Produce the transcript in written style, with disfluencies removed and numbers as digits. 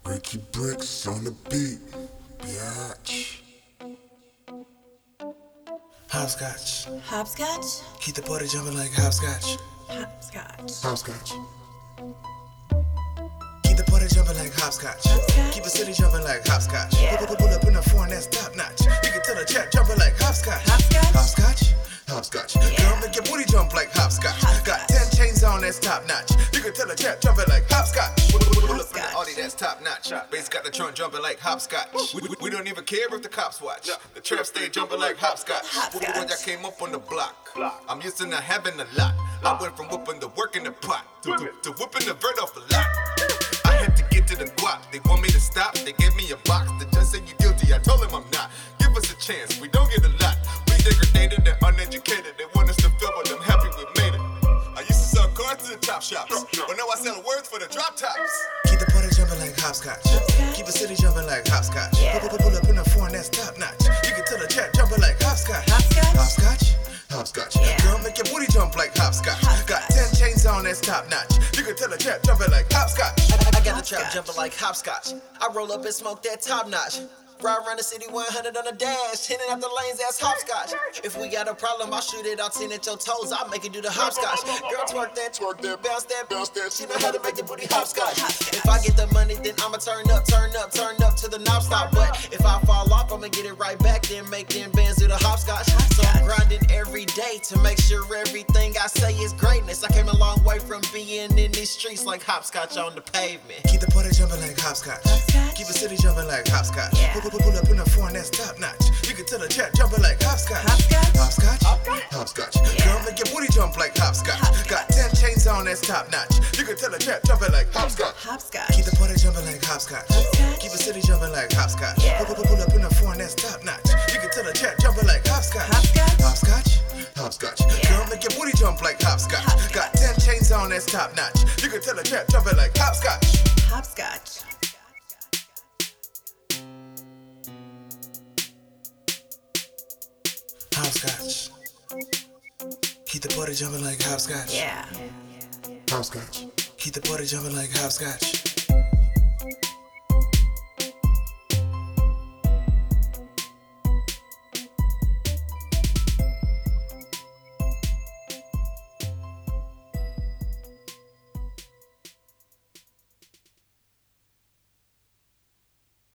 Breaky bricks on the beat, biatch. Hopscotch. Hopscotch? Keep the party jumping like hopscotch. Hopscotch. Hopscotch. Keep the party jumping like hopscotch. Hopscotch. Keep the city jumping like hopscotch. Yeah. Pull up in the foreign, that's top notch. You can tell the chat jumping like hopscotch. Hopscotch? Hopscotch. Hopscotch. Girl, make your booty jump like hopscotch. Hopscotch. Got 10 chains on, that's top notch. You can tell the chat jumping like hopscotch. Pull up in the Hopscotch. Audi, that's top notch. Bass got the trunk jumping like hopscotch. We don't even care if the cops watch. The trap stay jumping like hopscotch. Hopscotch. When I came up on the block, I'm used to not having a lot. I went from whooping the work in the pot to whooping the vert off a lot. I had to get to the guap. They want me to stop. They gave me a box. The judge said you guilty. I told him I'm not. Give us a chance. We don't get a lot. We degraded and uneducated. They want us to feel, but I'm happy we made it. I used to sell cars to the top shops, but now I sell words for the drop tops. Keep the party jumping like hopscotch. Hopscotch. Keep the city jumping like hopscotch. Yeah. Pull up in the foreign, that's top notch. You can tell the chat jumping like hopscotch. Hopscotch? Hopscotch. Hopscotch. Yeah. Girl, make your booty jump like hopscotch. Got Hopscotch. 10 chains on, that's top notch. You can tell the chat jumping like hopscotch. I got the trap Hopscotch. jumping like hopscotch. I roll up and smoke that top notch. Ride around the city 100 on the dash, hitting out the lanes, that's hopscotch. If we got a problem, I'll shoot it out 10 at your toes. I'll make it do the hopscotch. Girl, twerk that, bounce that. She know how to make the booty hopscotch. If I get the money, then I'ma turn up to the knob stop. But if I fall off, I'ma get it right back, then make them bands do the hopscotch. So I'm grinding every day to make sure everything I say is greatness. I came a long way from being in these streets like hopscotch on the pavement. Keep the party jumping like hopscotch. Hopscotch. Keep the city jumping like hopscotch. Yeah. Pull up in the foreign, that's top notch. You can tell the chat jumping like hopscotch. Hopscotch? Hopscotch. Hopscotch. Yeah. Girl, make your booty jump like hopscotch. Got 10 chains on, that's top notch. You can tell the chat jumping like hopscotch. Hopscotch. Keep the party jumping like hopscotch. Hopscotch. Keep the city jumping like hopscotch. Yeah. Pull up in the foreign, that's top notch. You can tell the chat jumping like hopscotch. Hopscotch? Hopscotch. Hopscotch. Yeah. Girl, make your booty jump like hopscotch. Hopscotch. Got 10 chains on, that's top notch. You can tell the chat jumping like hopscotch. Hopscotch. Hopscotch. Keep the party jumping like hopscotch. Yeah. Hopscotch. Keep the party jumping like hopscotch.